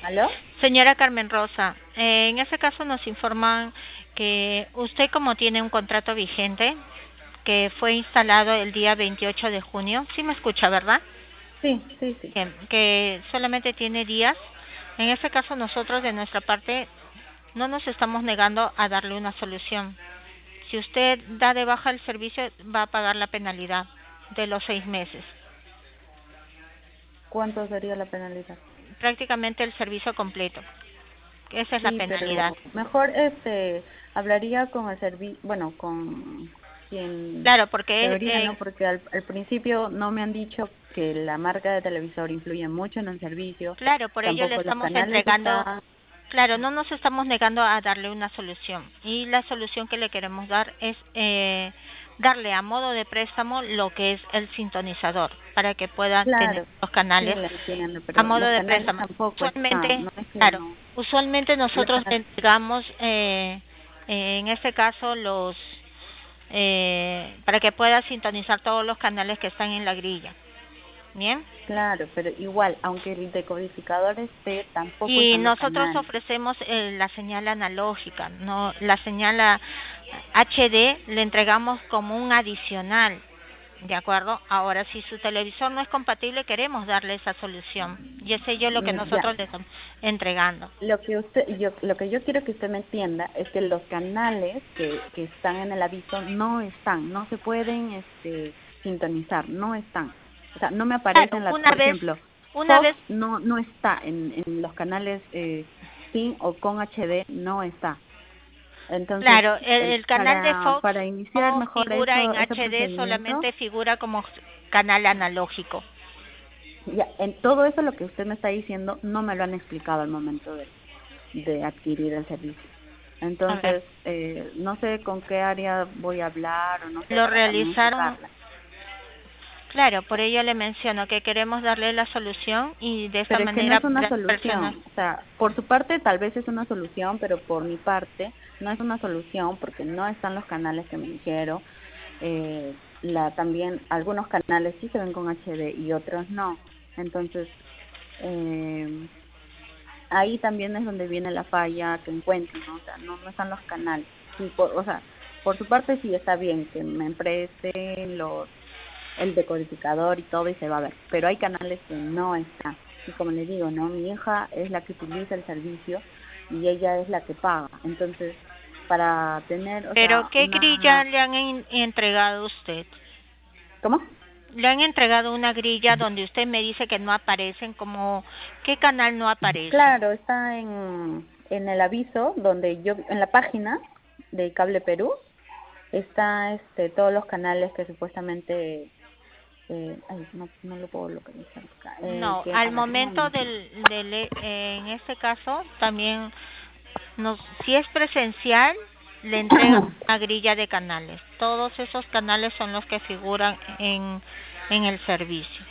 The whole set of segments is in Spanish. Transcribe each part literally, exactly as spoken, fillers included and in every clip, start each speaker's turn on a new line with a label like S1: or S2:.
S1: ¿Aló?
S2: Señora Carmen Rosa, eh, en ese caso nos informan que usted como tiene un contrato vigente que fue instalado el día veintiocho de junio, sí me escucha, ¿verdad?
S1: Sí, sí, sí.
S2: Que, que solamente tiene días. En ese caso nosotros de nuestra parte no nos estamos negando a darle una solución. Si usted da de baja el servicio va a pagar la penalidad de los seis meses,
S1: ¿Cuánto sería la penalidad?
S2: prácticamente el servicio completo. Esa es la
S1: Sí,
S2: penalidad.
S1: pero mejor este hablaría con el servicio, bueno, con quien
S2: Claro, porque
S1: debería,
S2: eh,
S1: ¿no? Porque al, al principio no me han dicho que la marca de televisor influye mucho en el servicio,
S2: claro, por ello le
S1: tampoco los
S2: estamos
S1: canales
S2: entregando,
S1: están,
S2: claro, no nos estamos negando a darle una solución. Y la solución que le queremos dar es eh, darle a modo de préstamo lo que es el sintonizador, para que puedan tener
S1: claro,
S2: los
S1: sí
S2: canales
S1: la entiendo,
S2: a
S1: pero
S2: modo
S1: los
S2: de
S1: canales
S2: préstamo.
S1: tampoco están,
S2: Usualmente,
S1: no es que
S2: claro,
S1: no,
S2: usualmente
S1: los
S2: nosotros le
S1: canales,
S2: entregamos, eh, eh, en este caso, los eh, para que pueda sintonizar todos los canales que están en la grilla. Bien.
S1: claro, pero igual, aunque el decodificador esté, tampoco
S2: Y
S1: están los
S2: nosotros
S1: canales.
S2: ofrecemos eh, la señal analógica, no la señal a- H D le entregamos como un adicional, ¿de acuerdo? Ahora, si su televisor no es compatible, queremos darle esa solución y ese es lo que
S1: Mm, Ya,
S2: nosotros le estamos entregando.
S1: lo que usted, yo, lo que yo quiero que usted me entienda es que los canales que, que están en el aviso no están, no se pueden este, sintonizar, no están. O sea, no me
S2: Claro,
S1: aparecen la,
S2: una
S1: por
S2: vez,
S1: ejemplo,
S2: una
S1: Fox
S2: vez,
S1: no no está en, en los canales eh, sin o con H D, no está. Entonces,
S2: claro, el,
S1: el,
S2: el canal de
S1: para
S2: Fox
S1: para iniciar
S2: no
S1: mejor
S2: figura
S1: eso
S2: en
S1: ese
S2: H D,
S1: procedimiento,
S2: solamente figura como canal analógico.
S1: ya en todo eso lo que usted me está diciendo no me lo han explicado al momento de de adquirir el servicio.
S2: A ver,
S1: Entonces, eh, no sé con qué área voy a hablar o no sé
S2: lo
S1: para también
S2: realizaron.
S1: explicarle.
S2: Claro, por ello le menciono que queremos darle la solución y de esta
S1: Pero es que no
S2: manera
S1: es una
S2: las personas.
S1: solución. O sea, por su parte tal vez es una solución, pero por mi parte no es una solución porque no están los canales que me dijeron. Eh, la, también algunos canales sí se ven con H D y otros no. Entonces, eh, ahí también es donde viene la falla que encuentro, ¿no? O sea, no, no están los canales. Sí, por, o sea, por su parte sí está bien que me presten los, el decodificador y todo y se va a ver, pero hay canales que no están. Y como les digo, ¿no? Mi hija es la que utiliza el servicio y ella es la que paga. Entonces, para tener, o
S2: Pero
S1: sea,
S2: ¿qué grilla
S1: una...
S2: le han en- entregado a usted?
S1: ¿Cómo?
S2: Le han entregado una grilla donde usted me dice que no aparecen, como ¿qué canal no aparece?
S1: Claro, está en, en el aviso donde yo, en la página de Cable Perú, está este todos los canales que supuestamente eh, ay no no lo puedo localizar acá eh,
S2: No,
S1: que
S2: al
S1: a ver un
S2: momento
S1: momentito.
S2: del, del eh, en este caso también nos, si es presencial, le entregan una grilla de canales. Todos esos canales son los que figuran en en el servicio.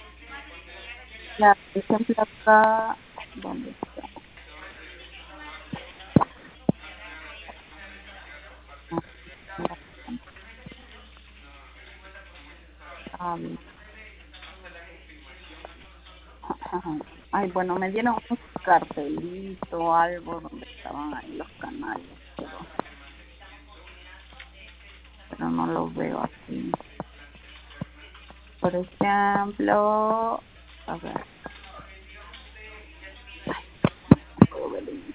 S1: Ya, por ejemplo acá dónde está. Ah, bien. Ay, bueno, me dieron un cartelito, algo donde estaban ahí los canales, pero, pero no lo veo aquí. Por ejemplo, a ver, no puedo ver bien.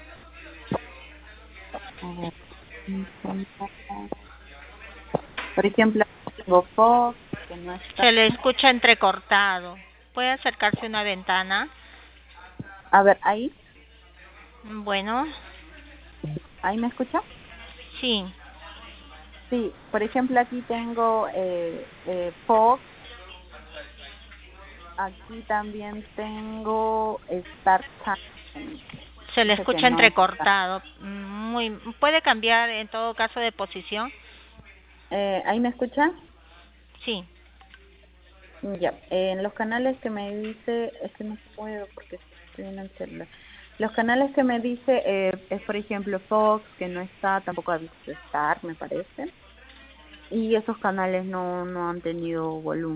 S1: A ver, por ejemplo, tengo Fox, que no está.
S2: Se le escucha entrecortado. ¿Puede acercarse a una ventana?
S1: A ver, ahí,
S2: Bueno,
S1: ahí me escucha.
S2: sí.
S1: Sí, por ejemplo, aquí tengo eh, eh, Fox, aquí también tengo Star Channel,
S2: Se le
S1: dice que
S2: escucha
S1: no está.
S2: entrecortado. Muy, puede cambiar en todo caso de posición.
S1: Eh, ¿ahí me escucha?
S2: Sí.
S1: Ya, en los canales que me dice, es que no puedo porque estoy en el celular. Los canales que me dice eh, es, por ejemplo, Fox, que no está, tampoco ha visto Star, me parece. Y esos canales no, no han tenido volumen.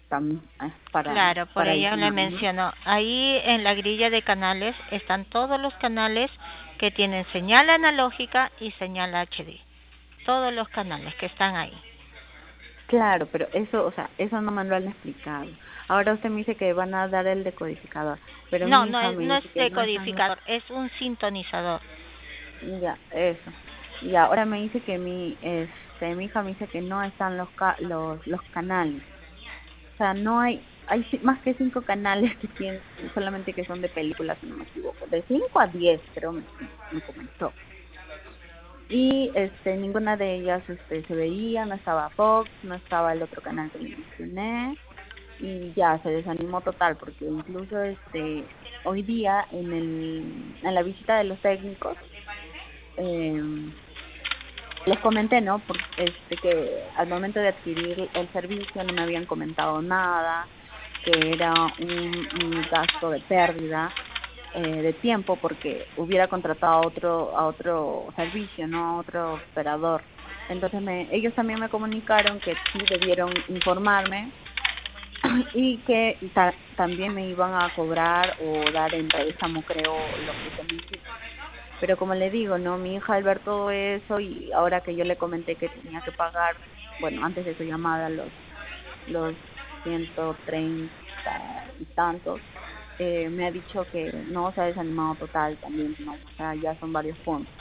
S1: tam, eh, para,
S2: Claro, por
S1: para
S2: ello le
S1: adicionar, ¿no?
S2: menciono. Ahí en la grilla de canales están todos los canales que tienen señal analógica y señal H D. Todos los canales que están ahí.
S1: Claro, pero eso, o sea, eso no me lo han explicado. Ahora usted me dice que van a dar el decodificador, pero
S2: No,
S1: mi
S2: no
S1: hija
S2: es,
S1: me
S2: no es
S1: dice que no están los...
S2: decodificador, es un sintonizador.
S1: Ya, eso. Y ahora me dice que mi, este, mi hija me dice que no están los, ca los, los canales. O sea, no hay, hay ci- más que cinco canales que tienen, solamente que son de películas, si no me equivoco. De cinco a diez, creo, me, me comentó. Y este, ninguna de ellas este, se veía, no estaba Fox, no estaba el otro canal que le mencioné, y ya se desanimó total, porque incluso este, hoy día en, el, en la visita de los técnicos, eh, les comenté, ¿no? Por, este, que al momento de adquirir el servicio no me habían comentado nada, que era un, un gasto de pérdida eh, de tiempo porque hubiera contratado a otro, a otro servicio, ¿no? A otro operador. Entonces me, ellos también me comunicaron que sí debieron informarme y que ta también me iban a cobrar o dar en préstamo, creo, lo que se me indica. Pero como le digo, ¿no? Mi hija al ver todo eso y ahora que yo le comenté que tenía que pagar, bueno, antes de su llamada, los, los ciento treinta y tantos, eh, me ha dicho que no, se ha desanimado total también, ¿no? O sea, ya son varios puntos.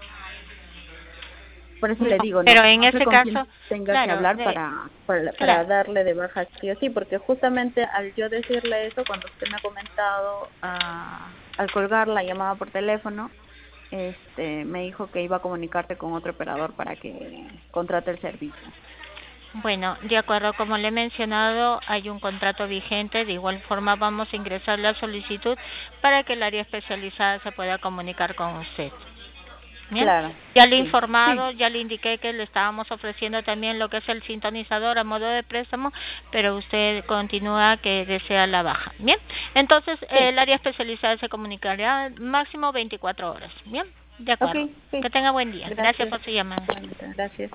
S1: Por eso le
S2: No,
S1: digo, no,
S2: pero en
S1: no sé
S2: ese
S1: con quién
S2: caso,
S1: tenga que
S2: claro,
S1: hablar
S2: de,
S1: para, para, para
S2: claro.
S1: darle de baja sí o sí, porque justamente al yo decirle eso, cuando usted me ha comentado, ah, al colgar la llamada por teléfono, este, me dijo que iba a comunicarte con otro operador para que contrate el servicio.
S2: Bueno, de acuerdo, como le he mencionado, hay un contrato vigente. De igual forma, vamos a ingresar la solicitud para que el área especializada se pueda comunicar con usted. Bien,
S1: Claro,
S2: ya le he
S1: sí,
S2: informado,
S1: sí,
S2: ya le indiqué que le estábamos ofreciendo también lo que es el sintonizador a modo de préstamo, pero usted continúa que desea la baja. Bien, entonces eh,
S1: sí,
S2: el área especializada se comunicará máximo veinticuatro horas. Bien, de
S1: ok,
S2: acuerdo.
S1: sí,
S2: Que tenga buen día. Gracias
S1: gracias,
S2: por su llamada.
S1: igualmente, gracias.